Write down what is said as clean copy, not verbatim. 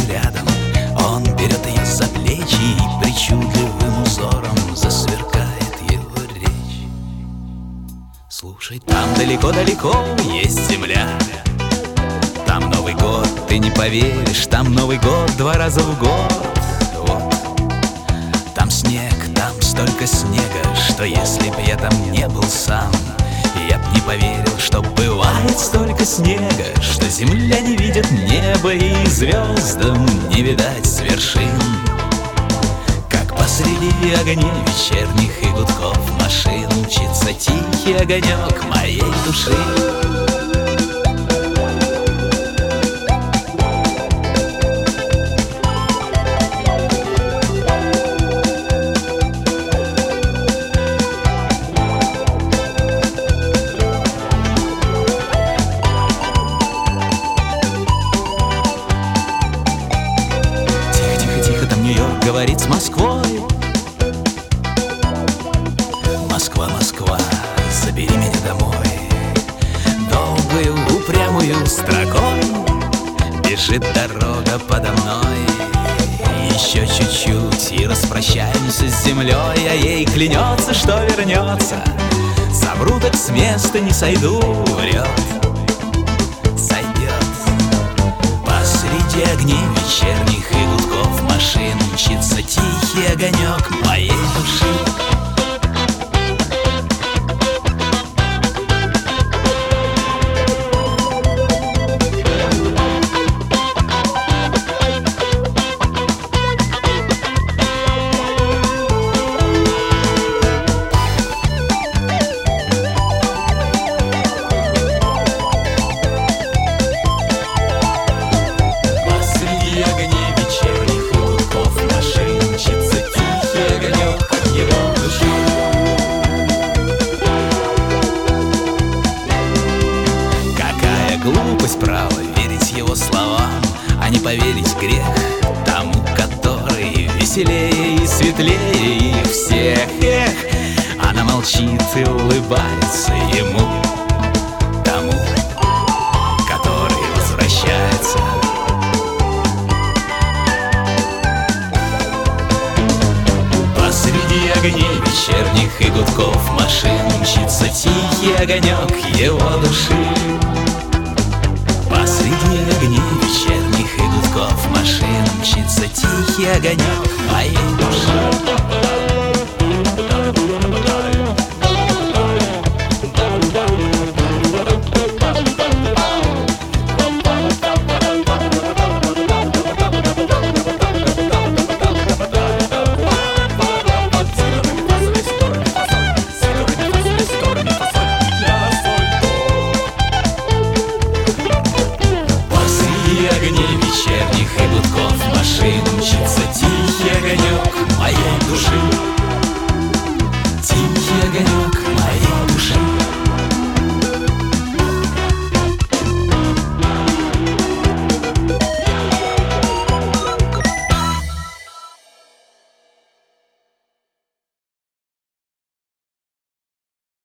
взглядом. Он берет ее за плечи, и причудливым узором засверкает его речь. Слушай, там далеко-далеко есть земля. Там Новый год, ты не поверишь, там Новый год 2 раза в год. Вот. Там снег, там столько снега, что если б я там не был сам, я б не поверил, что бывает столько снега, что земля не видит неба и звездам не видать с вершин. Как посреди огней вечерних и гудков машин мчится тихий огонек моей души. Говорит с Москвой: Москва, Москва, забери меня домой. Долгую упрямую строкой бежит дорога подо мной. Еще чуть-чуть и распрощаемся с землей, а ей клянется, что вернется. Совру, так с места не сойду, врет. Сойдет. Посреди огней вечерних и гудков машин мчится тихий огонек моей души. Глупость, право, верить его словам, а не поверить грех тому, который веселее и светлее их всех. Эх, она молчит и улыбается ему, тому, который возвращается. Посреди огней вечерних и гудков машин мчится тихий огонек его души. Посреди огней вечерних и гудков машин мчится тихий огонек моей души. Вечерних и гудков машин